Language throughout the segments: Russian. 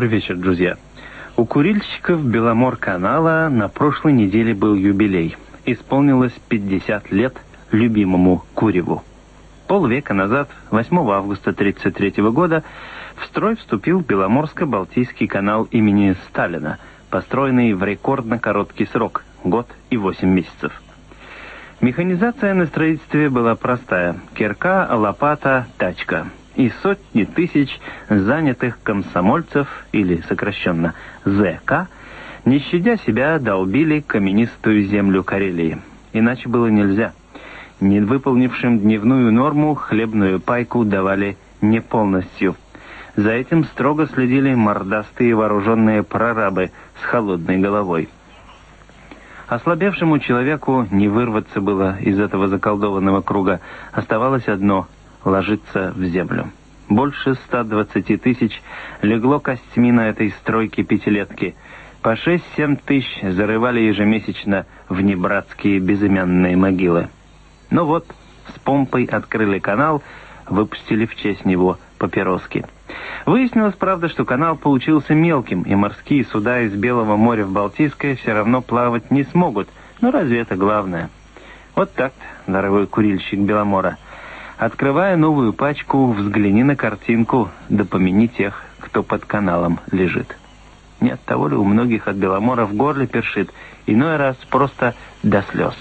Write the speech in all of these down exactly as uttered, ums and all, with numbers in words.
Добрый вечер, друзья. У курильщиков Беломор-канала на прошлой неделе был юбилей. Исполнилось пятьдесят лет любимому куреву. Полвека назад, восьмого августа тысяча девятьсот тридцать третьего года, в строй вступил Беломорско-Балтийский канал имени Сталина, построенный в рекордно короткий срок – год и восемь месяцев. Механизация на строительстве была простая – кирка, лопата, тачка. И сотни тысяч занятых комсомольцев, или сокращенно ЗК, не щадя себя, долбили каменистую землю Карелии. Иначе было нельзя. Не выполнившим дневную норму хлебную пайку давали не полностью. За этим строго следили мордастые вооруженные прорабы с холодной головой. Ослабевшему человеку не вырваться было из этого заколдованного круга. Оставалось одно — ложиться в землю. Больше ста двадцати тысяч легло костьми на этой стройке пятилетки. По шесть-семь тысяч зарывали ежемесячно в небратские безымянные могилы. Ну вот, с помпой открыли канал, выпустили в честь него папироски. Выяснилось, правда, что канал получился мелким, и морские суда из Белого моря в Балтийское все равно плавать не смогут. Но разве это главное? Вот так, дорогой курильщик Беломора. Открывая новую пачку, взгляни на картинку, да помяни тех, кто под каналом лежит. Не от того ли у многих от Беломора в горле першит, иной раз просто до слез.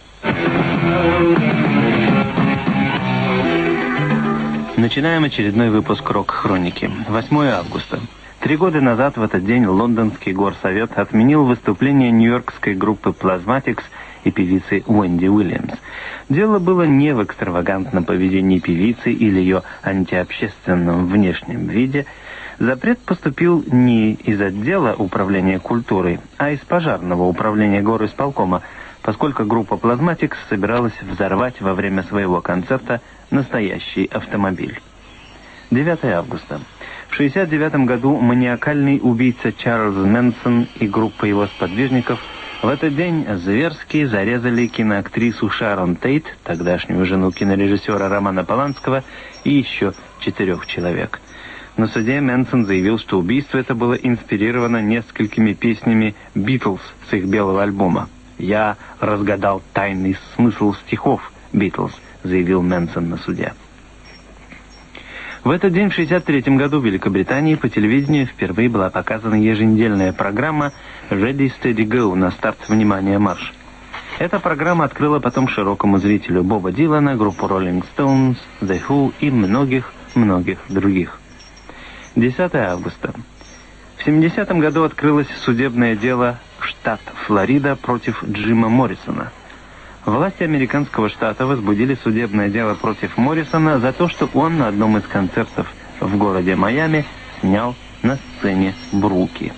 Начинаем очередной выпуск «Рок-хроники». восьмого августа. Три года назад в этот день лондонский горсовет отменил выступление нью-йоркской группы «Плазматикс» и певицы Уэнди Уильямс. Дело было не в экстравагантном поведении певицы или ее антиобщественном внешнем виде. Запрет поступил не из отдела управления культурой, а из пожарного управления горисполкома, поскольку группа «Плазматикс» собиралась взорвать во время своего концерта настоящий автомобиль. девятого августа. В шестьдесят девятом году маниакальный убийца Чарльз Мэнсон и группа его сподвижников в этот день зверски зарезали киноактрису Шарон Тейт, тогдашнюю жену кинорежиссера Романа Поланского, и еще четырех человек. На суде Мэнсон заявил, что убийство это было инспирировано несколькими песнями «Битлз» с их белого альбома. «Я разгадал тайный смысл стихов «Битлз», — заявил Мэнсон на суде. В этот день, в шестьдесят третьем году, в Великобритании по телевидению впервые была показана еженедельная программа «Ready, Steady, Go» на старт «Внимание, марш». Эта программа открыла потом широкому зрителю Боба Дилана, группу Rolling Stones, The Who и многих-многих других. десятого августа. В семидесятом году открылось судебное дело штат Флорида против Джима Моррисона. Власти американского штата возбудили судебное дело против Моррисона за то, что он на одном из концертов в городе Майами снял на сцене бруки.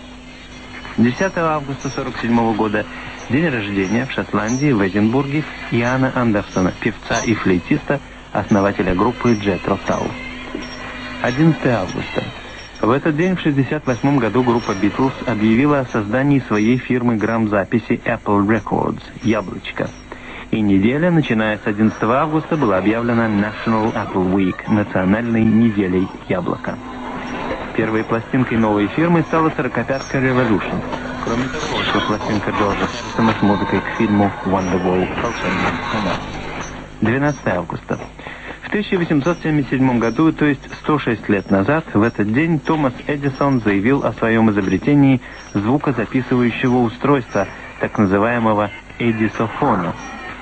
десятого августа сорок седьмого года день рождения в Шотландии, в Эдинбурге, Иана Андерсона, певца и флейтиста, основателя группы Джетро Тал. одиннадцатого августа. В этот день, в шестьдесят восьмом году, группа Beatles объявила о создании своей фирмы грамзаписи Apple Records «Яблочко». И неделя, начиная с одиннадцатого августа, была объявлена National Apple Week, национальной неделей яблока. Первой пластинкой новой фирмы стала сорокопятка Revolution. Кроме того, что пластинка Джорджа с музыкой к фильму Wonderwall «Волшебная страна». двенадцатого августа. В тысяча восемьсот семьдесят седьмом году, то есть сто шесть лет назад, в этот день Томас Эдисон заявил о своем изобретении звукозаписывающего устройства, так называемого эдисофона.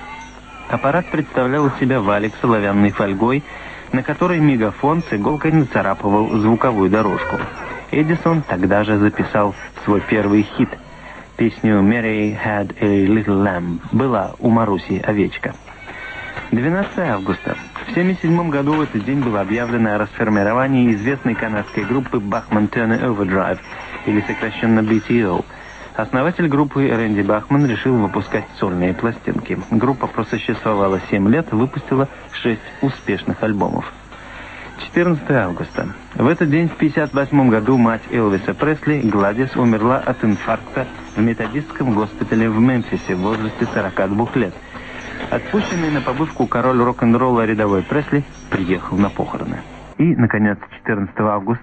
Аппарат представлял из себя валик с оловянной фольгой, на которой мегафон с иголкой нацарапывал звуковую дорожку. Эдисон тогда же записал свой первый хит. Песню «Mary had a little lamb» «Была у Маруси овечка». двенадцатого августа. В семьдесят седьмом году в этот день было объявлено о расформировании известной канадской группы Bachman Turner Overdrive, или сокращенно би ти о. Основатель группы Рэнди Бахман решил выпускать сольные пластинки. Группа просуществовала семь лет, выпустила шесть успешных альбомов. четырнадцатого августа. В этот день, в пятьдесят восьмом году, мать Элвиса Пресли, Гладис, умерла от инфаркта в методистском госпитале в Мемфисе в возрасте сорока двух лет. Отпущенный на побывку король рок-н-ролла рядовой Пресли приехал на похороны. И, наконец, четырнадцатого августа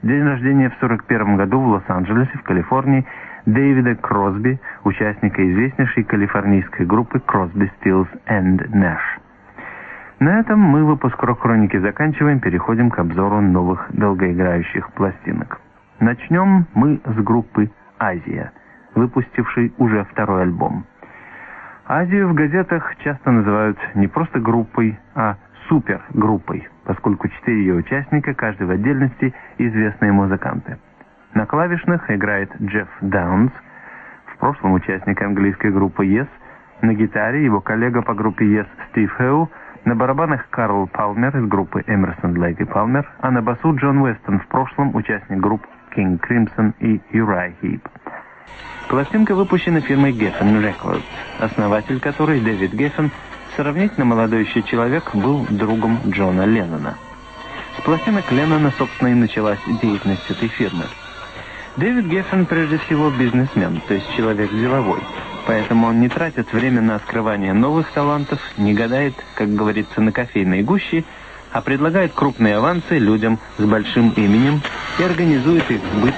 День рождения в сорок первом году в Лос-Анджелесе, в Калифорнии, Дэвида Кросби, участника известнейшей калифорнийской группы Crosby, Stills and Nash. На этом мы выпуск рок-хроники заканчиваем, переходим к обзору новых долгоиграющих пластинок. Начнем мы с группы «Азия», выпустившей уже второй альбом. «Азию» в газетах часто называют не просто группой, а супергруппой, поскольку четыре ее участника, каждый в отдельности, известные музыканты. На клавишных играет Джефф Даунс, в прошлом участник английской группы Yes, на гитаре его коллега по группе Yes Стив Хеу, на барабанах Карл Палмер из группы Эмерсон, Лейк и Палмер, а на басу Джон Уэстон, в прошлом участник групп King Crimson и Uriah Heep. Пластинка выпущена фирмой Geffen Records, основатель которой, Дэвид Геффен, сравнительно молодой еще человек, был другом Джона Леннона. С пластинок Леннона, собственно, и началась деятельность этой фирмы. Дэвид Геффен прежде всего бизнесмен, то есть человек деловой, поэтому он не тратит время на скрывание новых талантов, не гадает, как говорится, на кофейной гуще, а предлагает крупные авансы людям с большим именем и организует их сбыт.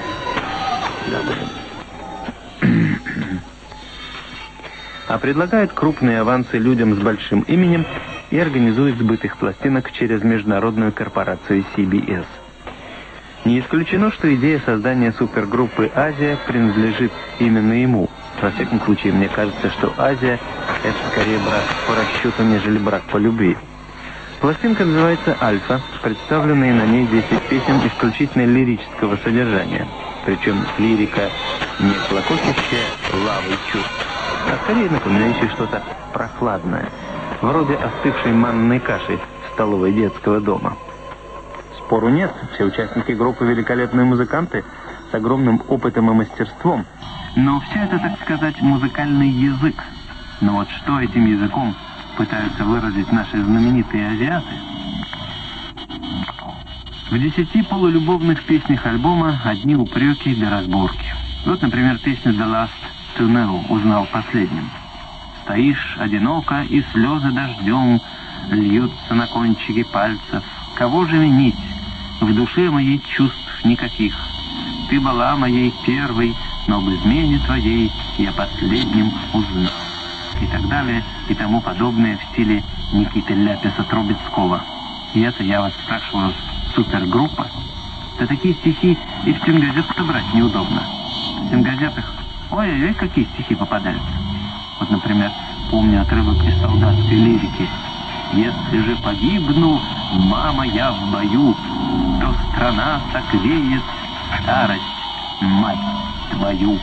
а предлагает крупные авансы людям с большим именем и организует сбыт их пластинок через международную корпорацию си би эс. Не исключено, что идея создания супергруппы «Азия» принадлежит именно ему. Во всяком случае, мне кажется, что «Азия» — это скорее брак по расчету, нежели брак по любви. Пластинка называется «Альфа», представленные на ней десять песен исключительно лирического содержания. Причем лирика не клокочущая лавой чувств, а скорее напоминающая что-то прохладное, вроде остывшей манной каши в столовой детского дома. Спору нет, все участники группы великолепные музыканты с огромным опытом и мастерством. Но все это, так сказать, музыкальный язык. Но вот что этим языком пытаются выразить наши знаменитые азиаты? В десяти полулюбовных песнях альбома одни упреки для разборки. Вот, например, песня «The Last to Know» узнал последним. «Стоишь одиноко, и слезы дождем льются на кончики пальцев. Кого же винить? В душе моей чувств никаких. Ты была моей первой, но об измене твоей я последним узнал». И так далее, и тому подобное в стиле Никиты Ляписа-Трубецкого. И это я вас спрашиваю, супергруппа? Да такие стихи и в стенгазетах брать неудобно. В стенгазетах ой-ой-ой, какие стихи попадаются. Вот, например, помню отрывок из солдатской лирики. «Если же погибну, мама, я в бою, то страна согреет старость, мать твою».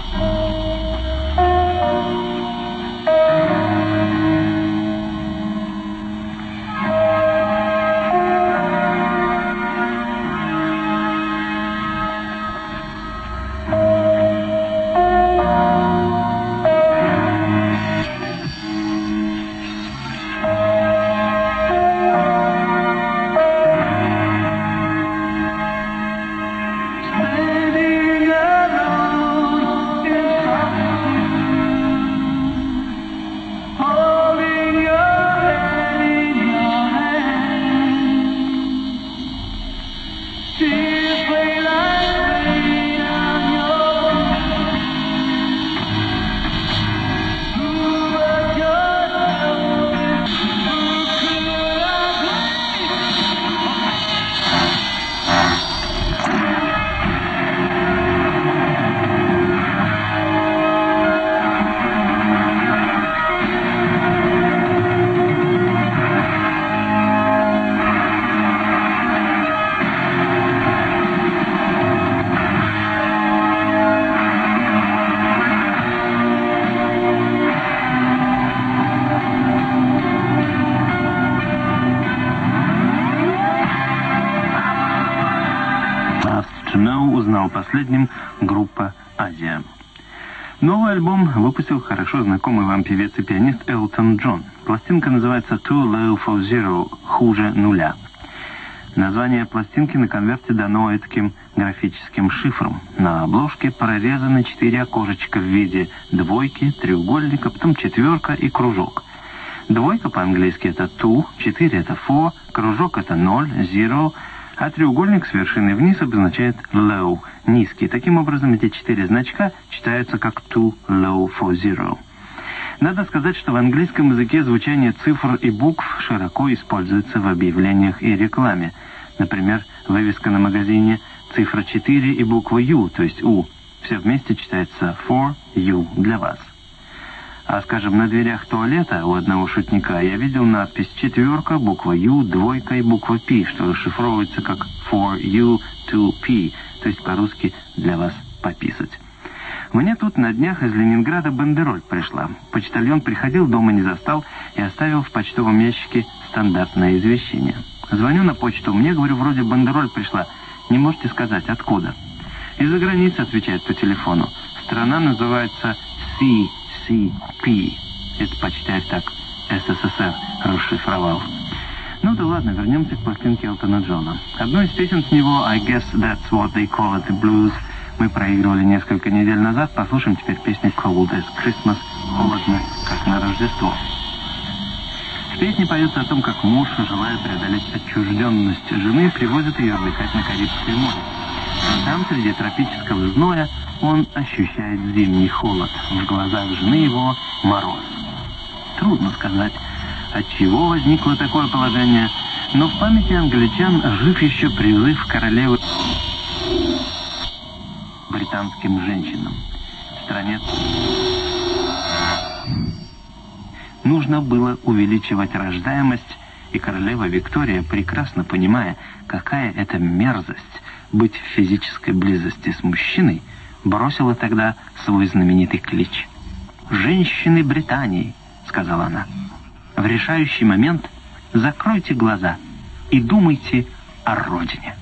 Последним группа «Азия». Новый альбом выпустил хорошо знакомый вам певец и пианист Элтон Джон. Пластинка называется «Too Low for Zero» — «Хуже нуля». Название пластинки на конверте дано таким графическим шифром. На обложке прорезаны четыре окошечка в виде двойки, треугольника, потом четверка и кружок. Двойка по-английски это two, четыре это four, кружок это ноль, zero, а треугольник с вершиной вниз обозначает low, низкий. Таким образом, эти четыре значка читаются как too low for zero. Надо сказать, что в английском языке звучание цифр и букв широко используется в объявлениях и рекламе. Например, вывеска на магазине цифра четыре и буква U, то есть U. Все вместе читается for you, для вас. А, скажем, на дверях туалета у одного шутника я видел надпись четверка, буква U, двойка и буква P, что расшифровывается как for you to pee, то есть по-русски для вас пописать. Мне тут на днях из Ленинграда бандероль пришла. Почтальон приходил, дома не застал и оставил в почтовом ящике стандартное извещение. Звоню на почту, мне, говорю, вроде бандероль пришла. Не можете сказать, откуда? Из-за границы, отвечает по телефону. Страна называется си си пи. Это почитает так СССР расшифровал. Ну да ладно, вернемся к пластинке Элтона Джона. Одну из песен с него, I guess that's what they call it, the blues, мы проигрывали несколько недель назад. Послушаем теперь песню Cold as Christmas, холодно, как на Рождество. В песне поется о том, как муж, желая преодолеть отчужденность жены, привозит ее отдыхать на Карибское море. А там, среди тропического зноя, он ощущает зимний холод. В глазах жены его мороз. Трудно сказать, от чего возникло такое положение, но в памяти англичан жив еще призыв королевы британским женщинам. В стране нужно было увеличивать рождаемость, и королева Виктория, прекрасно понимая, какая это мерзость быть в физической близости с мужчиной, бросила тогда свой знаменитый клич. «Женщины Британии», — сказала она, — «в решающий момент закройте глаза и думайте о родине».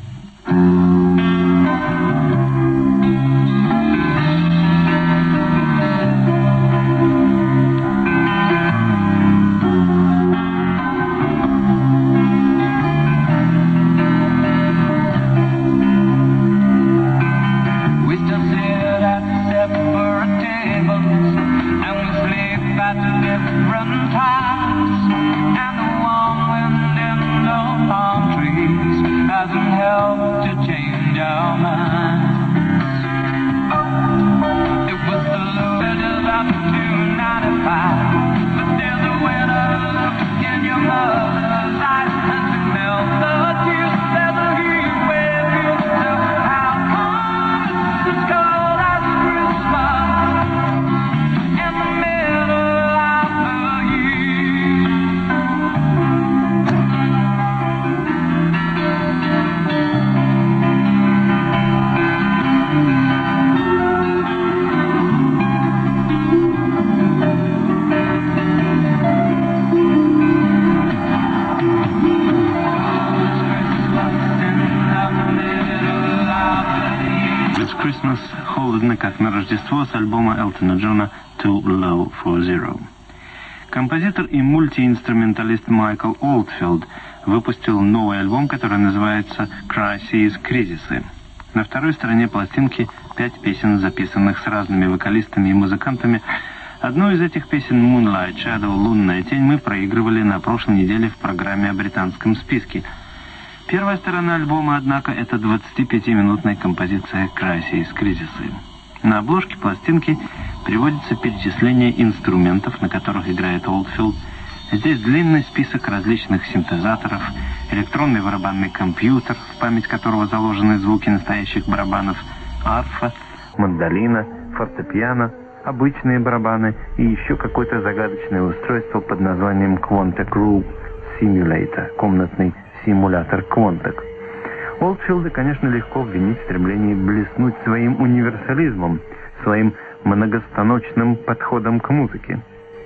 Холодно, как на Рождество, с альбома Элтона Джона Too Low for Zero. Композитор и мультиинструменталист Майкл Олдфилд выпустил новый альбом, который называется «Crises, кризисы». На второй стороне пластинки пять песен, записанных с разными вокалистами и музыкантами. Одну из этих песен, «Moonlight Shadow», «Лунная тень», мы проигрывали на прошлой неделе в программе о британском списке. Первая сторона альбома, однако, это двадцатипятиминутная композиция «Crises, кризисы». На обложке пластинки приводится перечисление инструментов, на которых играет Олдфилд. Здесь длинный список различных синтезаторов, электронный барабанный компьютер, в память которого заложены звуки настоящих барабанов, арфа, мандолина, фортепиано, обычные барабаны и еще какое-то загадочное устройство под названием Quantec Room Simulator, комнатный симулятор Quantec. Олдфилда, конечно, легко обвинить в стремлении блеснуть своим универсализмом, своим многостаночным подходом к музыке.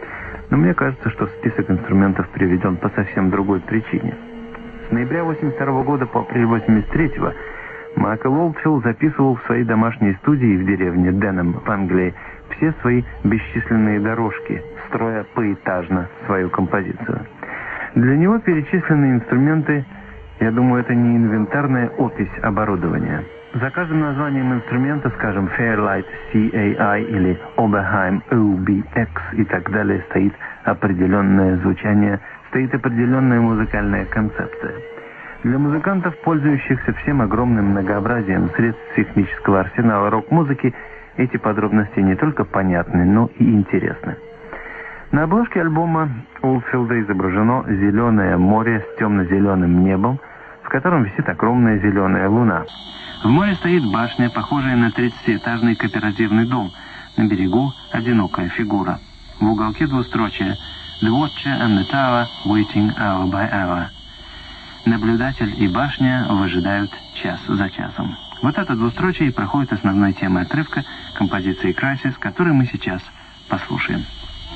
Но мне кажется, что список инструментов приведен по совсем другой причине. С ноября восемьдесят второго года по апрель восемьдесят третьего Майкл Олдфилд записывал в своей домашней студии в деревне Денхэм в Англии все свои бесчисленные дорожки, строя поэтажно свою композицию. Для него перечисленные инструменты, я думаю, это не инвентарная опись оборудования. За каждым названием инструмента, скажем, Fairlight си эй ай или Oberheim о би экс и так далее, стоит определенное звучание, стоит определенная музыкальная концепция. Для музыкантов, пользующихся всем огромным многообразием средств технического арсенала рок-музыки, эти подробности не только понятны, но и интересны. На обложке альбома Олдфилда изображено зеленое море с темно-зеленым небом, в котором висит огромная зеленая луна. В море стоит башня, похожая на тридцатиэтажный кооперативный дом. На берегу одинокая фигура. В уголке двустрочие «The Watcher and the Tower waiting hour by hour». Наблюдатель и башня выжидают час за часом. Вот это двустрочие и проходит основной темой отрывка композиции «Crisis», который мы сейчас послушаем.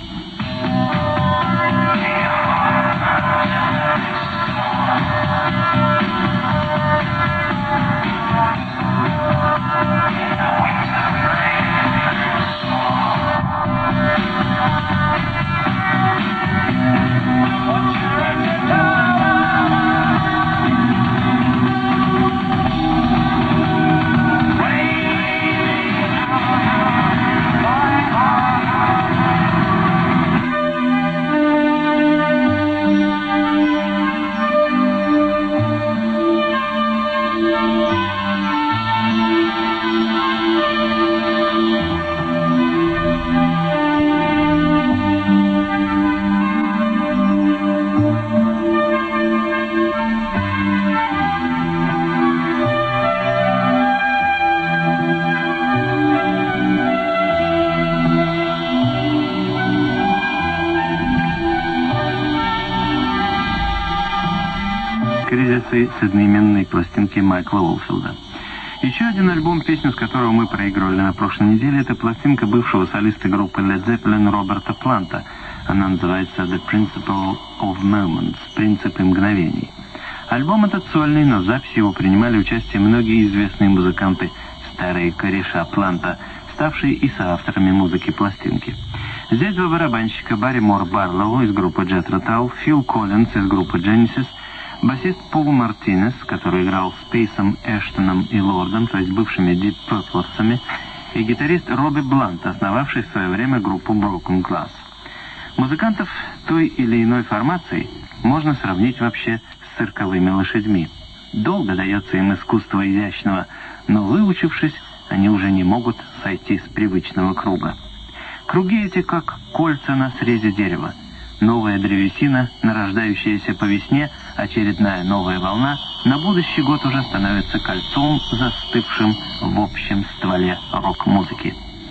«Кризисы» с одноименной пластинки Майкла Олдфилда. Еще один альбом, песню с которого мы проигрывали на прошлой неделе, это пластинка бывшего солиста группы Led Zeppelin Роберта Планта. Она называется «The Principle of Moments» — «Принципы мгновений». Альбом этот сольный, но в записи его принимали участие многие известные музыканты, старые кореша Планта, ставшие и соавторами музыки пластинки. Здесь два барабанщика: Барри Мор Барлоу из группы Jethro Tull, Фил Коллинз из группы Genesis, басист Пол Мартинес, который играл с Пейсом, Эштоном и Лордом, то есть бывшими Deep Purple'сами, и гитарист Робби Блант, основавший в свое время группу Broken Glass. Музыкантов той или иной формации можно сравнить вообще с цирковыми лошадьми. Долго дается им искусство изящного, но выучившись, они уже не могут сойти с привычного круга. Круги эти как кольца на срезе дерева. Новая древесина, нарождающаяся по весне, очередная новая волна, на будущий год уже становится кольцом, застывшим в общем стволе рок-музыки.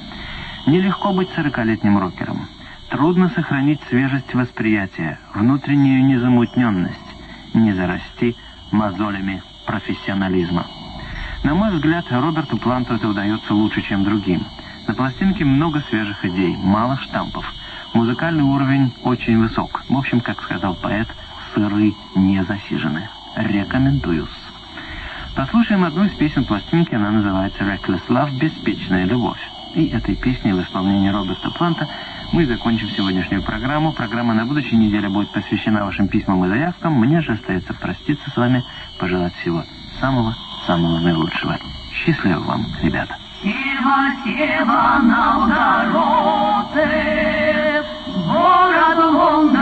Нелегко быть сорокалетним рокером. Трудно сохранить свежесть восприятия, внутреннюю незамутненность, не зарасти мозолями профессионализма. На мой взгляд, Роберту Планту это удается лучше, чем другим. На пластинке много свежих идей, мало штампов. Музыкальный уровень очень высок. В общем, как сказал поэт, сыры не засижены. Рекомендую. Послушаем одну из песен пластинки, она называется «Reckless Love» — «Беспечная любовь». И этой песней в исполнении Роберта Планта мы закончим сегодняшнюю программу. Программа на будущей неделе будет посвящена вашим письмам и заявкам. Мне же остается проститься с вами, пожелать всего самого-самого наилучшего. Счастливо вам, ребята. Сева, сева на огороде, город Лондон.